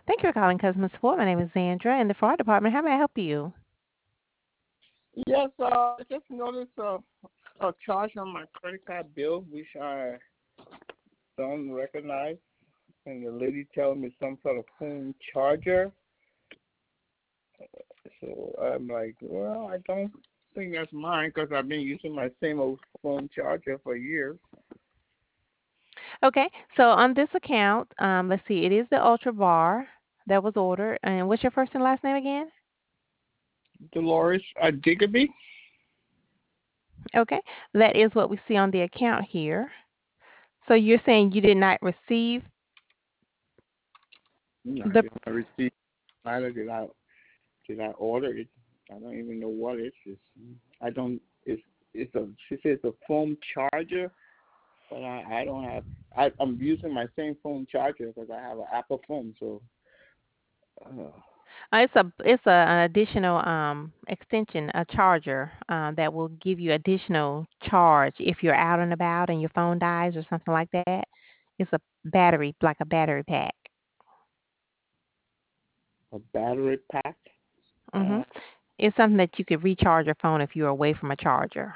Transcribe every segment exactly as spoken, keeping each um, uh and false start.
Thank you for calling customer support. My name is Sandra in the fraud department. How may I help you? Yes, uh, I just noticed a, a charge on my credit card bill, which I don't recognize. And the lady telling me some sort of phone charger. So I'm like, well, I don't think that's mine because I've been using my same old phone charger for years. Okay, so on this account, um, let's see, it is the Ultra Bar that was ordered. And what's your first and last name again? Dolores uh, Digby? Okay, that is what we see on the account here. So you're saying you did not receive No, I the. did not receive. Neither did I. Did I order it? I don't even know what it is. I don't. It's it's a. She says a phone charger. But I, I don't have. I, I'm using my same phone charger because I have an Apple phone. So, uh, Uh, it's a it's a, an additional um, extension, a charger uh, that will give you additional charge if you're out and about and your phone dies or something like that. It's a battery, like a battery pack. a battery pack. hmm Uh, It's something that you could recharge your phone if you're away from a charger.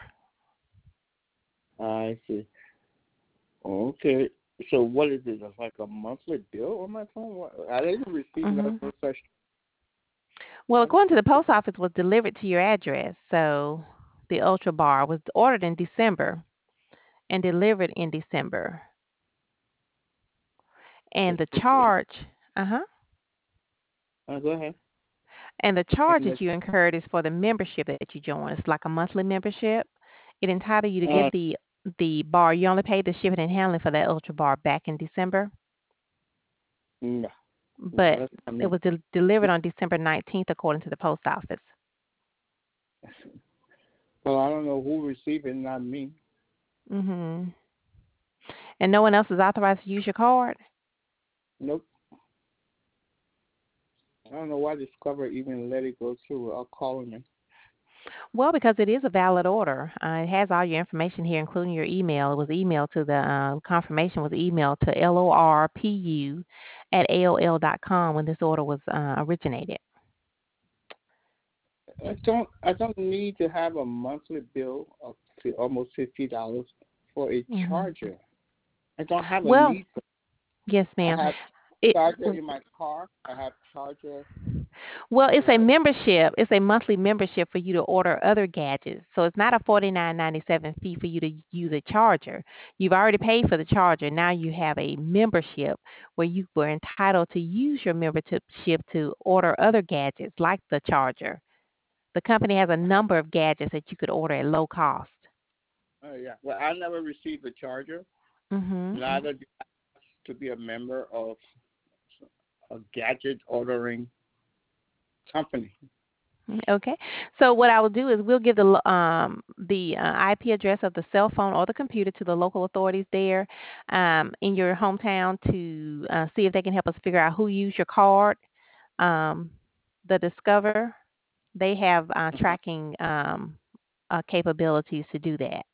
I see. Okay. So what is it? It's like a monthly bill on my phone. What? I didn't receive no hmm no such. Well, according to the post office, was delivered to your address. So the Ultra Bar was ordered in December and delivered in December. And the charge, uh huh, Uh, go ahead. and the charge And that the, you incurred is for the membership that you join. It's like a monthly membership. It entitles you to uh, get the the bar. You only paid the shipping and handling for that Ultra Bar back in December, no, no, but that's not it me. was de- delivered on December nineteenth, according to the post office. Well, I don't know who received it, not me. hmm And no one else is authorized to use your card? Nope. I don't know why Discover even let it go through without calling me. Well, because it is a valid order. Uh, it has all your information here, including your email. It was emailed to the uh, confirmation was emailed to lorpu at A O L dot com when this order was uh, originated. I don't. I don't need to have a monthly bill of fi- almost fifty dollars for a hmm charger. I don't have a Well, need for. yes, I ma'am. have It charger in my car. I have charger. Well, it's a Like, membership. It's a monthly membership for you to order other gadgets. So it's not a forty nine ninety seven fee for you to use a charger. You've already paid for the charger. Now you have a membership where you were entitled to use your membership to order other gadgets like the charger. The company has a number of gadgets that you could order at low cost. oh yeah. Well, I never received a charger. Mhm. Neither did I ask to be a member of a gadget ordering company. Okay. So what I will do is we'll give the lo- um, the uh, I P address of the cell phone or the computer to the local authorities there um, in your hometown to uh, see if they can help us figure out who used your card. Um, the Discover, they have uh, tracking um, uh, capabilities to do that.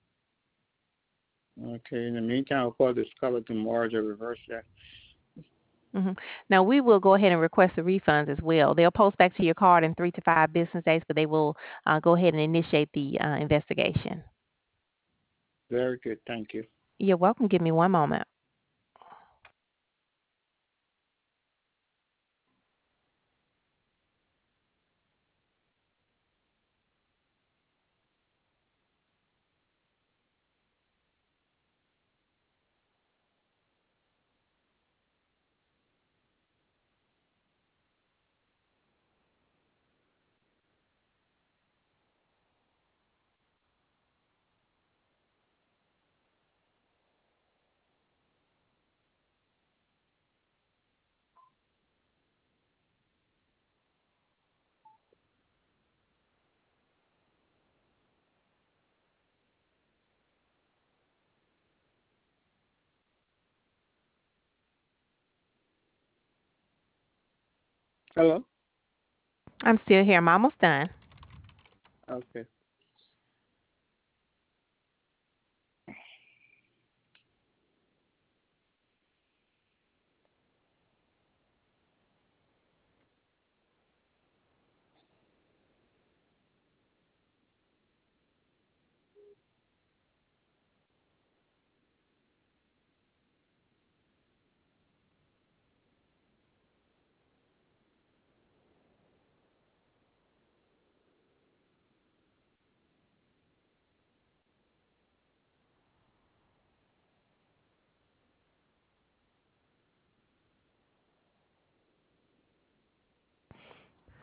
Okay. In the meantime, I'll call Discover tomorrow to reverse that. hmm Now we will go ahead and request the refunds as well. They'll post back to your card in three to five business days, but they will uh, go ahead and initiate the uh, investigation. Very good. Thank you. You're welcome. Give me one moment. Hello. I'm still here. I'm almost done. Okay.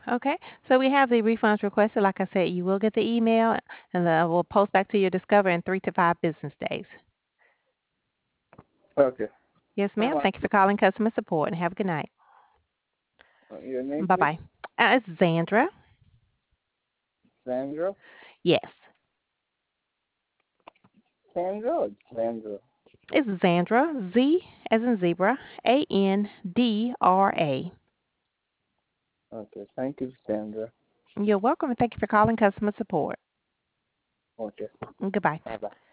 Okay, so we have the refunds requested. Like I said, you will get the email, and uh, we'll post back to your Discover in three to five business days. Okay. Yes, All ma'am. right. Thank you for calling customer support, and have a good night. Uh, Your name, Bye please? bye. Uh, it's Zandra. Sandra? Yes, Sandra or Sandra? it's Zandra. Z as in zebra. A N D R A. Okay. Thank you, Sandra. You're welcome, and thank you for calling customer support. Okay. Goodbye. Bye-bye.